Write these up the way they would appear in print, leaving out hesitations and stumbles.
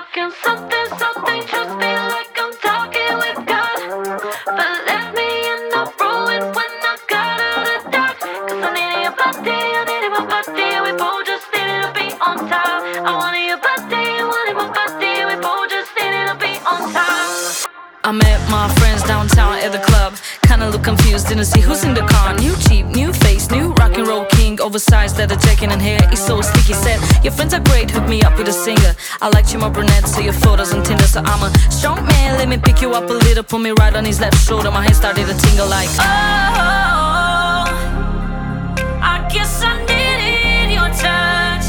can something just feel like I'm talking with God? But left me in the ruin when I got out of dark. Cause I needed your body, I needed my body. We both just needed to be on top. I wanted your body, you wanted my body. We both just needed to be on top. I met my friends downtown at the club. Kinda look confused, didn't see who's in the car. New Jeep, new face, new rock and roll king. Oversized leather jacket and hair is so sticky. Said, your friends are great, hook me up with a singer. I liked you more brunette, so your photos on Tinder. So I'm a strong man, let me pick you up a little. Put me right on his left shoulder, my hand started to tingle like, oh, I guess I needed your touch.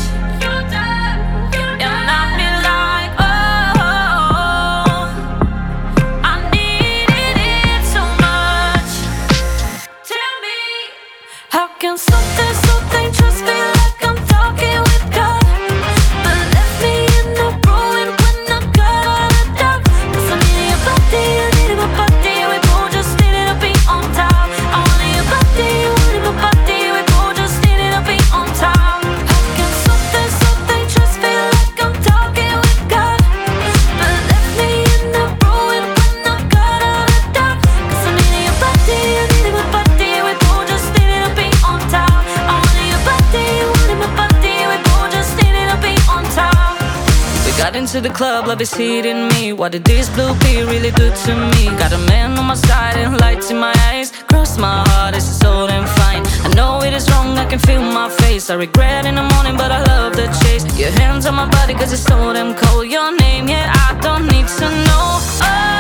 And I've been like, oh, I needed it so much. Tell me, how can something just feel like I'm talking with God? But left me in the ruin when I got out of dark. Cause I needed your body, I needed my body. We both just needed to be on top. I wanted your body, you wanted my body. We both just needed to be on top. How can something just feel like I'm talking with God? But left me in the ruin when I got out of dark. Cause I needed your body, I needed my body. We both just needed to be on top. I wanted your body, you wanted my body. We both just needed to be on top. We got into the club, love is hitting me. What did this blue be really do to me? Got a man on my side and lights in my eyes. Cross my heart, this is so damn fine. I know it is wrong, I can feel my face. I regret in the morning, but I love the chase. Your hands on my body, cause it's so damn cold. Your name, yeah, I don't need to know. Oh,